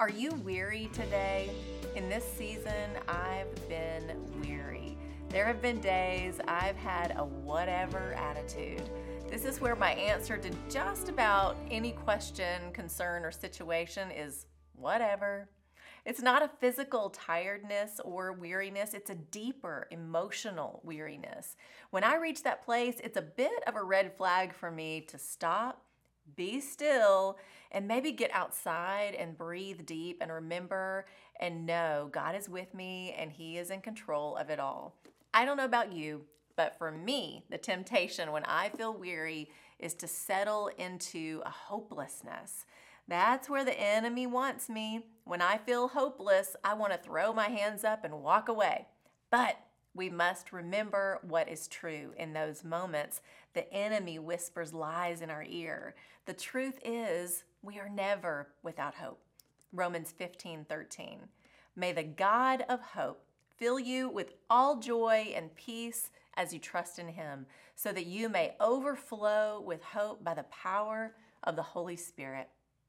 Are you weary today? In this season, I've been weary. There have been days I've had a whatever attitude. This is where my answer to just about any question, concern, or situation is whatever. It's not a physical tiredness or weariness, it's a deeper emotional weariness. When I reach that place, it's a bit of a red flag for me to stop, be still, and maybe get outside and breathe deep and remember and know God is with me and He is in control of it all. I don't know about you, but for me, the temptation when I feel weary is to settle into a hopelessness. That's where the enemy wants me. When I feel hopeless, I want to throw my hands up and walk away. But we must remember what is true in those moments. The enemy whispers lies in our ear. The truth is, we are never without hope. Romans 15:13. May the God of hope fill you with all joy and peace as you trust in Him, so that you may overflow with hope by the power of the Holy Spirit.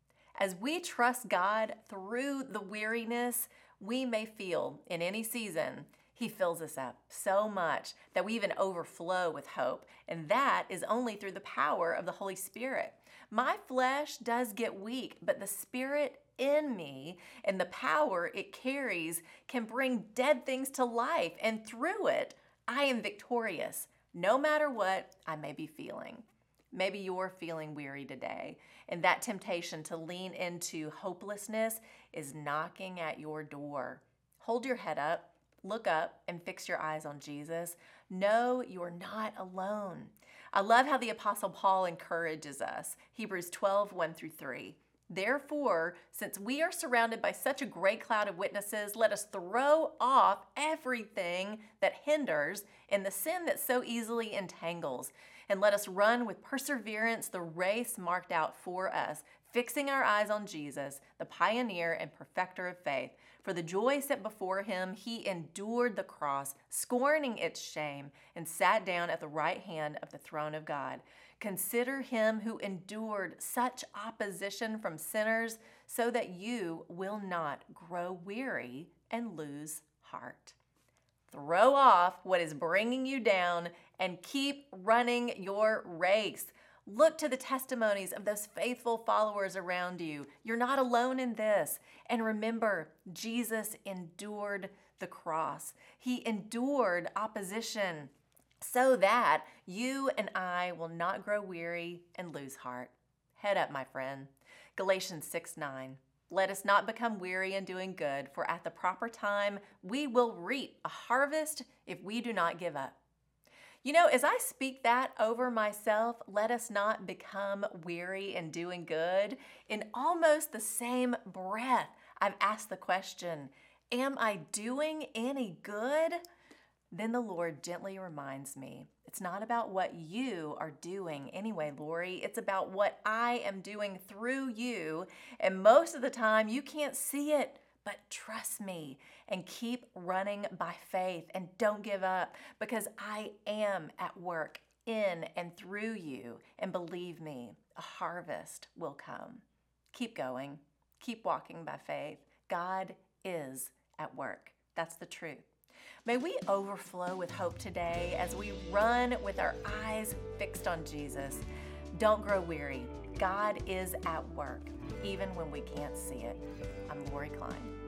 As we trust God through the weariness we may feel in any season, He fills us up so much that we even overflow with hope. And that is only through the power of the Holy Spirit. My flesh does get weak, but the Spirit in me and the power it carries can bring dead things to life. And through it, I am victorious, no matter what I may be feeling. Maybe you're feeling weary today, and that temptation to lean into hopelessness is knocking at your door. Hold your head up. Look up and fix your eyes on Jesus. Know you're not alone. I love how the Apostle Paul encourages us. Hebrews 12:1-3. Therefore, since we are surrounded by such a great cloud of witnesses, let us throw off everything that hinders and the sin that so easily entangles. And let us run with perseverance the race marked out for us, fixing our eyes on Jesus, the pioneer and perfecter of faith. For the joy set before Him, He endured the cross, scorning its shame, and sat down at the right hand of the throne of God. Consider Him who endured such opposition from sinners, so that you will not grow weary and lose heart. Throw off what is bringing you down and keep running your race. Look to the testimonies of those faithful followers around you. You're not alone in this. And remember, Jesus endured the cross. He endured opposition so that you and I will not grow weary and lose heart. Head up, my friend. Galatians 6:9. Let us not become weary in doing good, for at the proper time we will reap a harvest if we do not give up. You know, as I speak that over myself, let us not become weary in doing good, in almost the same breath, I've asked the question, am I doing any good? Then the Lord gently reminds me, it's not about what you are doing anyway, Lori. It's about what I am doing through you. And most of the time, you can't see it. But trust me and keep running by faith and don't give up, because I am at work in and through you. And believe me, a harvest will come. Keep going. Keep walking by faith. God is at work. That's the truth. May we overflow with hope today as we run with our eyes fixed on Jesus. Don't grow weary. God is at work, even when we can't see it. I'm Lori Klein.